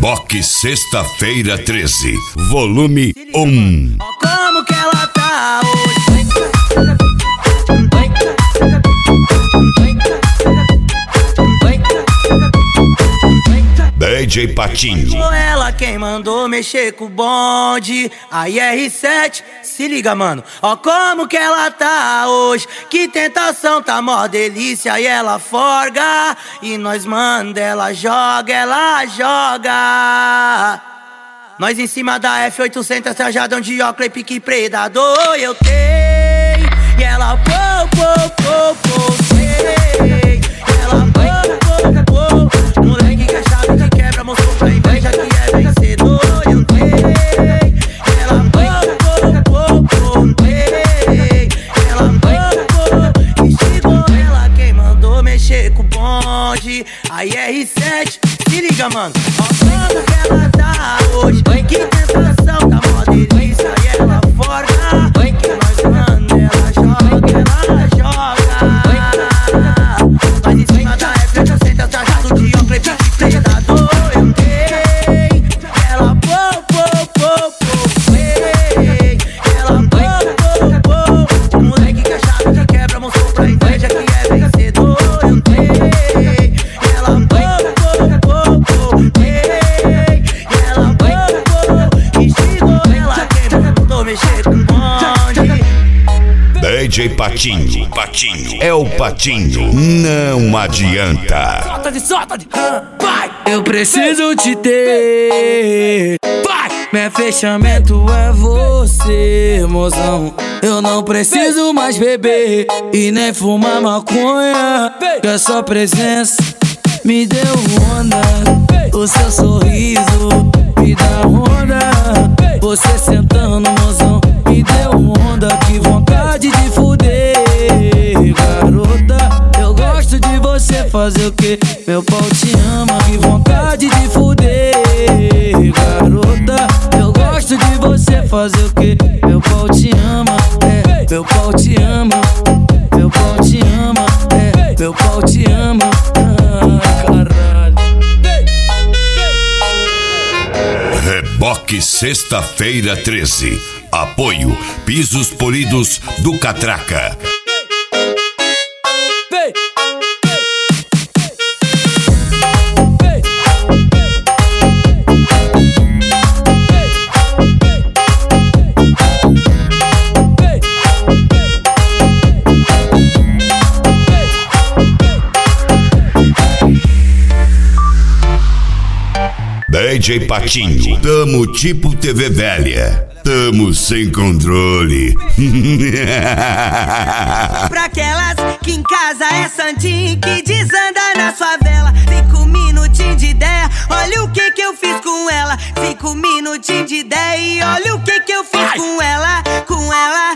Reboque Sexta-feira 13, volume 1. Como que ela tá hoje? DJ Patinho. Ela quem mandou mexer com o bonde. A IR7, se liga, mano. Ó como que ela tá hoje. Que tentação, tá mó delícia. E ela forga. E nós manda, ela joga, ela joga. Nós em cima da F800, trajadão de óculos e pique predador. Eu tenho. E ela sei. Ela moleque que é chave de quebra, mostrou pra inveja que é vencedor. Eu tenho. Ela e chegou ela quem mandou mexer com o bonde. A IR7, se liga, mano. Ó como que ela tá hoje. Que tentação, tá mó delícia. E ela forga. Que nós manda, ela joga. Nós em cima da F800, trajado de óculos e pique predador. Eu tenho. Ela ela moleque que é chave de quebra, mostrou pra inveja que é vencedor. Eu tenho. Ela e chegou ela quem mandou mexer com o bonde. DJ Patinho. É o Patinho, não adianta. Solta de vai! Eu preciso te ter. Vai! Meu fechamento é você, mozão. Eu não preciso mais beber e nem fumar maconha. Que a sua presença me deu onda. O seu sorriso me dá onda. Você sentando, mozão, me deu onda. Que vontade de fuder, garota. Eu gosto de você fazer o que? Meu pau te ama. Que vontade de fuder, garota. Eu gosto de você fazer o que? Meu pau te ama, meu pau te ama. Meu pau te ama, meu pau te ama. Caralho. Reboque Sexta-feira 13. Apoio Pisos Polidos do Catraca. DJ Patinho, tamo tipo TV velha, tamo sem controle. Pra aquelas que em casa é santinho, que desanda na favela. 5 minutinhos de ideia, olha o que eu fiz com ela. 5 minutinhos de ideia e olha o que eu fiz com ela. Com ela.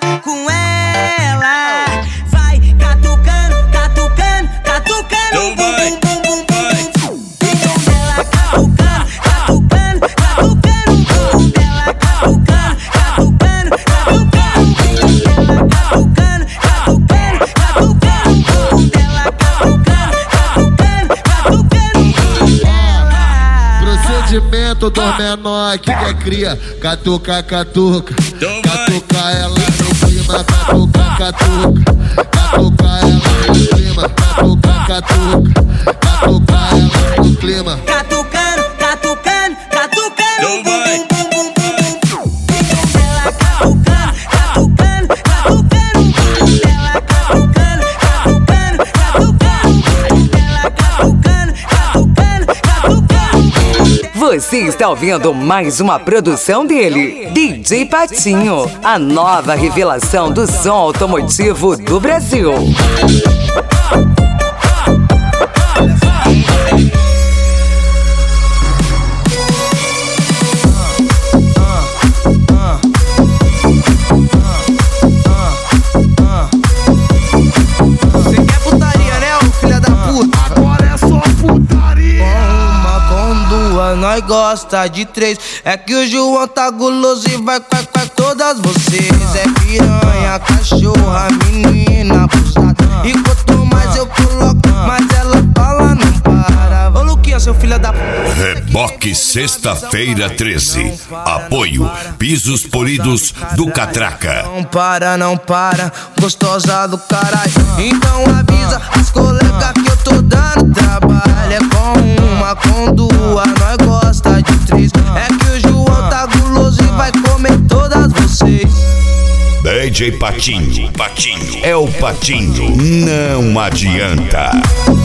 Vai catucando, bum, bum, bum, bum, bum, bum. Então dela catucando, bum dela catucando. Procedimento dos menor que quer cria. Catuca ela no clima. Catuca ela no clima. Catuca ela no clima. Catucando, bum, bum, bum, bum, bum. Então dela catucando, bum dela catucando. Você está ouvindo mais uma produção dele, DJ Patinho, a nova revelação do som automotivo do Brasil. Nós gosta de 3. É que o João tá guloso e vai com todas vocês. É piranha, cachorra, menina, abusada. E quanto mais eu coloco, mais ela fala não para. Ô Luquinha, seu filho da puta. Reboque sexta-feira 13. Apoio Pisos Polidos do Catraca. Não para, gostosa do caralho. Então avisa as colegas que eu tô dando trabalho. É com uma, com duas, nós gosta de três. É que o João tá guloso e vai comer todas vocês. DJ Patinho, é o Patinho, não adianta.